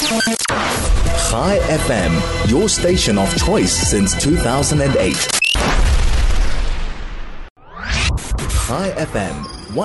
Chai FM, your station of choice since 2008. Chai FM,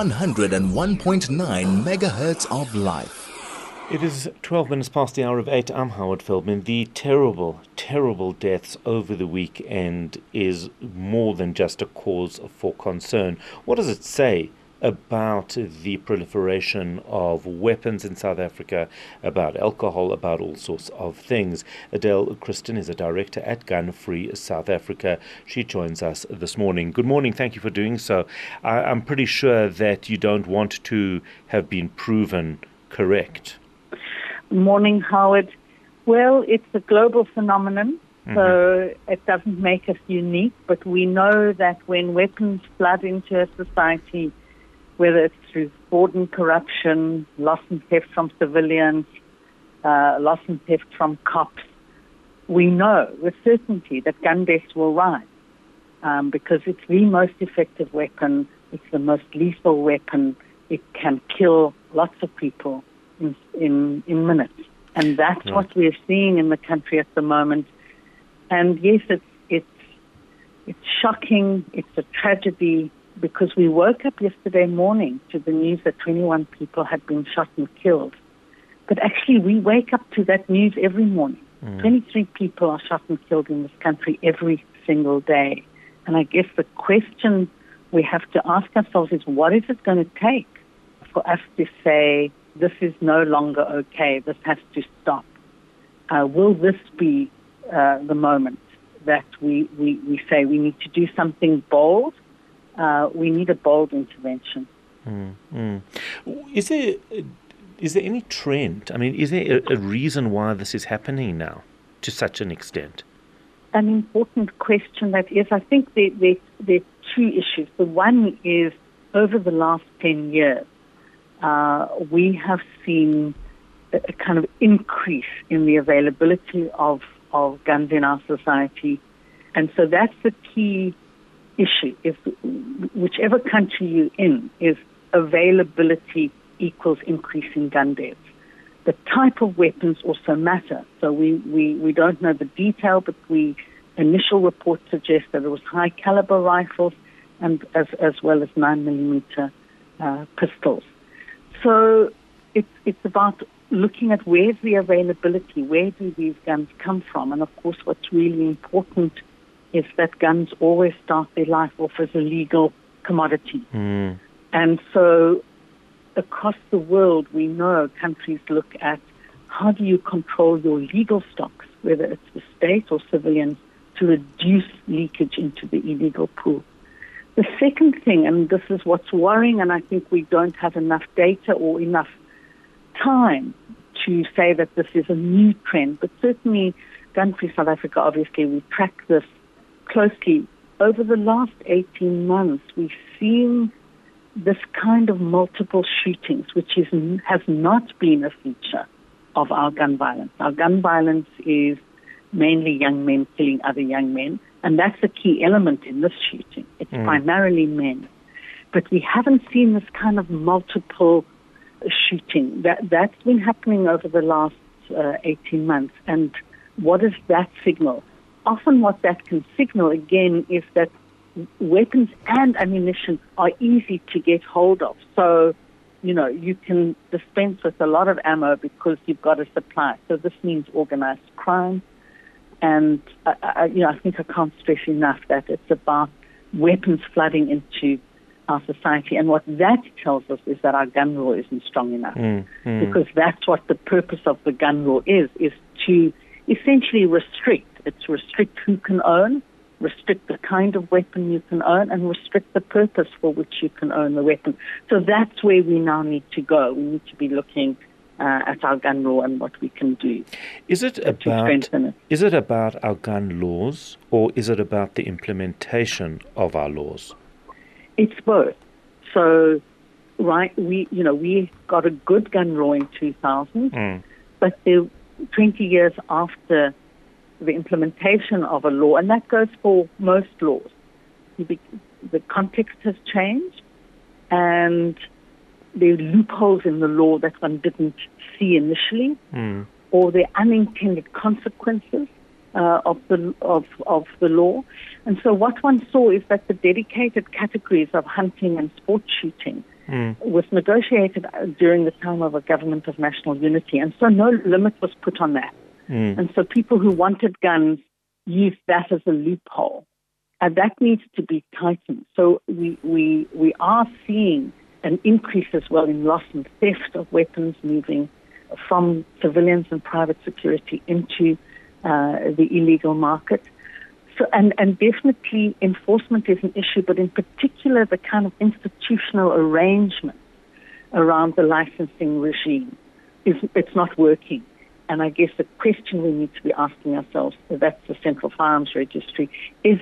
101.9 megahertz of life. It is 12 minutes past the hour of 8. I'm Howard Feldman. The terrible, terrible deaths over the weekend is more than just a cause for concern. What does it say about the proliferation of weapons in South Africa, about alcohol, about all sorts of things? Adele Christian is a director at Gun Free South Africa. She joins us this morning. Good morning. Thank you for doing so. I'm pretty sure that you don't want to have been proven correct. Morning, Howard. Well, it's a global phenomenon, so it doesn't make us unique, but we know that when weapons flood into a society, whether it's through fraud and corruption, loss and theft from civilians, loss and theft from cops, we know with certainty that gun deaths will rise because it's the most effective weapon, it's the most lethal weapon, it can kill lots of people in minutes. And that's what we're seeing in the country at the moment. And yes, it's shocking, it's a tragedy, because we woke up yesterday morning to the news that 21 people had been shot and killed. But actually, we wake up to that news every morning. 23 people are shot and killed in this country every single day. And I guess the question we have to ask ourselves is, what is it going to take for us to say, this is no longer okay, this has to stop? Will this be the moment that we say we need to do something bold? We need a bold intervention. Is there any trend? I mean, is there a reason why this is happening now to such an extent? An important question that is, I think there are two issues. The one is, over the last 10 years, we have seen a kind of increase in the availability of guns in our society. And so that's the key issue, is whichever country you're in, is availability equals increase in gun deaths. The type of weapons also matter. So we don't know the detail, but initial reports suggest that it was high caliber rifles and as well as 9mm pistols. So it's about looking at where's the availability, where do these guns come from, and of course what's really important is that guns always start their life off as a legal commodity. And so across the world, we know countries look at how do you control your legal stocks, whether it's the state or civilians, to reduce leakage into the illegal pool. The second thing, and this is what's worrying, and I think we don't have enough data or enough time to say that this is a new trend, but certainly Gun Free South Africa, obviously, we track this closely. Over the last 18 months, we've seen this kind of multiple shootings, which has not been a feature of our gun violence. Our gun violence is mainly young men killing other young men, and that's a key element in this shooting. It's primarily men. But we haven't seen this kind of multiple shooting. That's been happening over the last 18 months. And what does that signal? Often what that can signal, again, is that weapons and ammunition are easy to get hold of. So, you can dispense with a lot of ammo because you've got a supply. So this means organized crime. And, I think I can't stress enough that it's about weapons flooding into our society. And what that tells us is that our gun law isn't strong enough. Because that's what the purpose of the gun law is to essentially restrict. It's restrict who can own, restrict the kind of weapon you can own, and restrict the purpose for which you can own the weapon. So that's where we now need to go. We need to be looking at our gun law and what we can do. Is it about our gun laws, or is it about the implementation of our laws? It's both. So, we got a good gun law in 2000, but 20 years after the implementation of a law, and that goes for most laws, the context has changed, and there are loopholes in the law that one didn't see initially. or the unintended consequences of the law. And so what one saw is that the dedicated categories of hunting and sport shooting was negotiated during the time of a government of national unity, and so no limit was put on that. And so people who wanted guns used that as a loophole. And that needs to be tightened. So we are seeing an increase as well in loss and theft of weapons moving from civilians and private security into the illegal market. So, and definitely enforcement is an issue, but in particular the kind of institutional arrangement around the licensing regime it's not working. And I guess the question we need to be asking ourselves, that's the Central Firearms Registry, is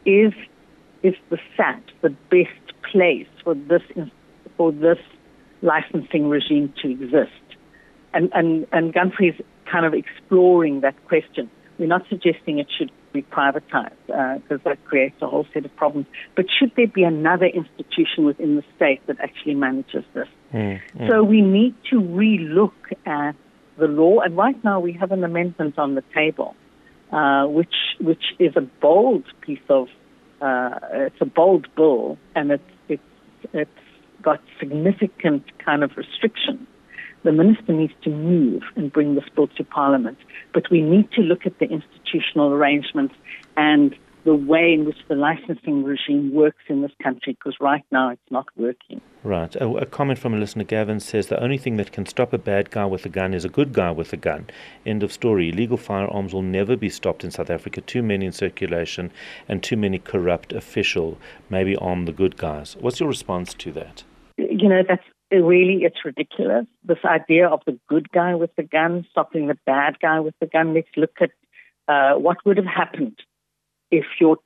the SAT the best place for this licensing regime to exist? And Gunfree is kind of exploring that question. We're not suggesting it should be privatized because that creates a whole set of problems. But should there be another institution within the state that actually manages this? So we need to relook at the law. And right now we have an amendment on the table, which is a bold piece of, it's a bold bill, and it's got significant kind of restrictions. The minister needs to move and bring this bill to Parliament. But we need to look at the institutional arrangements and the way in which the licensing regime works in this country, because right now it's not working. Right. A comment from a listener, Gavin, says the only thing that can stop a bad guy with a gun is a good guy with a gun. End of story. Illegal firearms will never be stopped in South Africa. Too many in circulation and too many corrupt officials maybe arm the good guys. What's your response to that? It's ridiculous. This idea of the good guy with the gun stopping the bad guy with the gun. Let's look at what would have happened if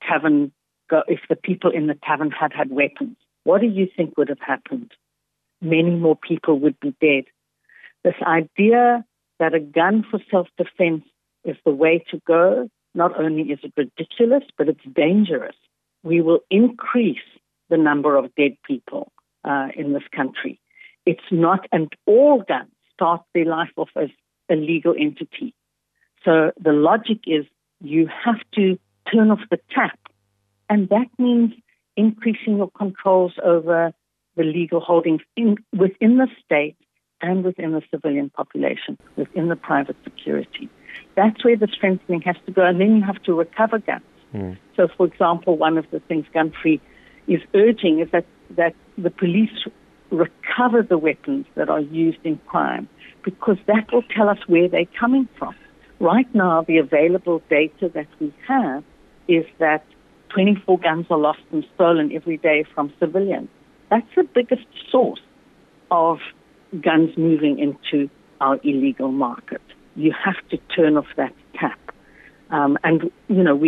if the people in the tavern had weapons. What do you think would have happened? Many more people would be dead. This idea that a gun for self-defense is the way to go, not only is it ridiculous, but it's dangerous. We will increase the number of dead people in this country. It's not, and all guns start their life off as a legal entity. So the logic is you have to turn off the tap, and that means increasing your controls over the legal holdings within the state and within the civilian population, within the private security. That's where the strengthening has to go, and then you have to recover guns. So, for example, one of the things Gunfree is urging is that the police recover the weapons that are used in crime, because that will tell us where they're coming from. Right now, the available data that we have is that 24 guns are lost and stolen every day from civilians. That's the biggest source of guns moving into our illegal market. You have to turn off that tap. And, you know,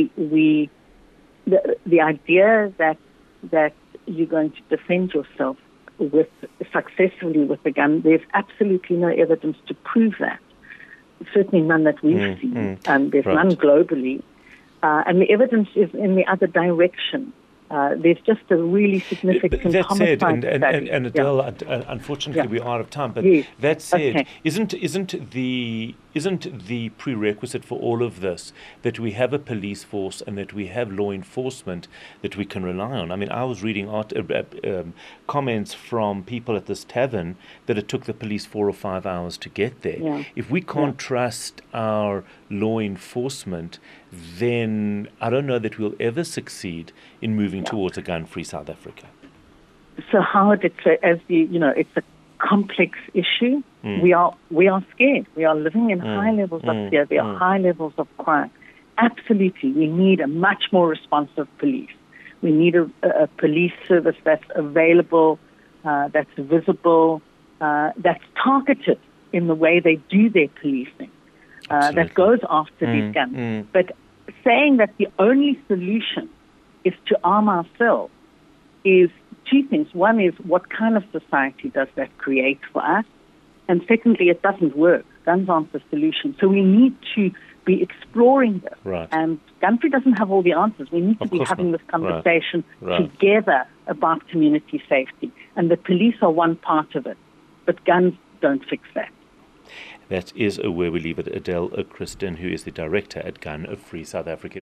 the idea that you're going to defend yourself successfully with a gun, there's absolutely no evidence to prove that. Certainly none that we've seen. There's none globally. And the evidence is in the other direction. There's just a really significant homicide study. And Adele, unfortunately we are out of time, but that said, isn't the prerequisite for all of this that we have a police force and that we have law enforcement that we can rely on? I mean, I was reading comments from people at this tavern that it took the police 4 or 5 hours to get there. If we can't trust our law enforcement, then I don't know that we'll ever succeed in moving towards a gun-free South Africa. So, Howard, it's a complex issue. We are scared. We are living in high levels of fear. There are high levels of crime. Absolutely, we need a much more responsive police. We need a police service that's available, that's visible, that's targeted in the way they do their policing, that goes after these guns. But saying that the only solution is to arm ourselves is two things. One is, what kind of society does that create for us? And secondly, it doesn't work. Guns aren't the solution. So we need to be exploring this. Right. And Gunfree doesn't have all the answers. We need to be having this conversation together about community safety. And the police are one part of it. But guns don't fix that. That is where we leave it. Adele Christin, who is the director at Gun Free South Africa.